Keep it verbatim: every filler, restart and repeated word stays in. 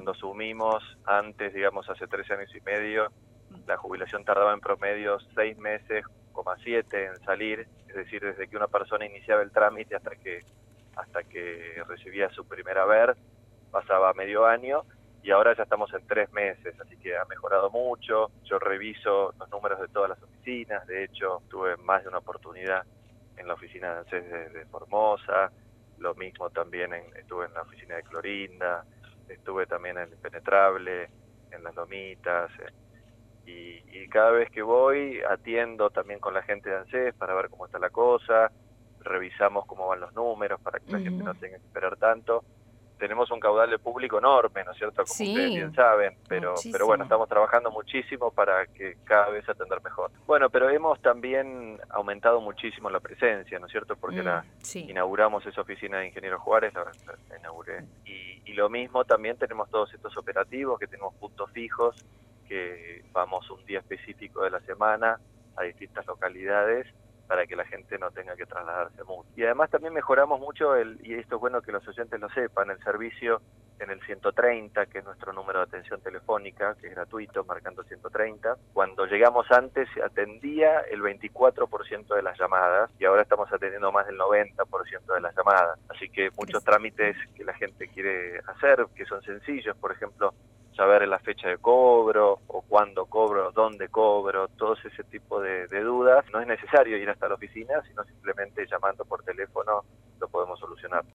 cuando asumimos, antes, digamos, hace trece años y medio, la jubilación tardaba en promedio seis meses, coma siete en salir, es decir, desde que una persona iniciaba el trámite hasta que, hasta que recibía su primer haber, pasaba medio año, y ahora ya estamos en tres meses, así que ha mejorado mucho. Yo reviso los números de todas las oficinas, de hecho, tuve más de una oportunidad en la oficina de ANSES de, de Formosa, lo mismo también en, estuve en la oficina de Clorinda, estuve también en Impenetrable, en Las Lomitas, eh, y, y cada vez que voy atiendo también con la gente de ANSES para ver cómo está la cosa, revisamos cómo van los números para que la gente Ujú. no tenga que esperar tanto. Tenemos un caudal de público enorme, ¿no es cierto?, como ustedes Sí, bien saben, pero, pero bueno, muchísimo. estamos trabajando muchísimo para que cada vez atender mejor. Bueno, pero hemos también aumentado muchísimo la presencia, ¿no es cierto?, porque Mm, la sí. inauguramos esa oficina de Ingeniero Juárez, la, la inauguré, y, y lo mismo también tenemos todos estos operativos, que tenemos puntos fijos, que vamos un día específico de la semana a distintas localidades, para que la gente no tenga que trasladarse mucho. Y además también mejoramos mucho, el, y esto es bueno que los oyentes lo sepan, el servicio en el ciento treinta, que es nuestro número de atención telefónica, que es gratuito, marcando ciento treinta. Cuando llegamos antes se atendía el veinticuatro por ciento de las llamadas, y ahora estamos atendiendo más del noventa por ciento de las llamadas. Así que muchos trámites que la gente quiere hacer, que son sencillos, por ejemplo, saber la fecha de cobro, o cuándo cobro, dónde cobro, todo ese tipo de, de dudas. No es necesario ir hasta la oficina, sino simplemente llamando por teléfono lo podemos solucionar.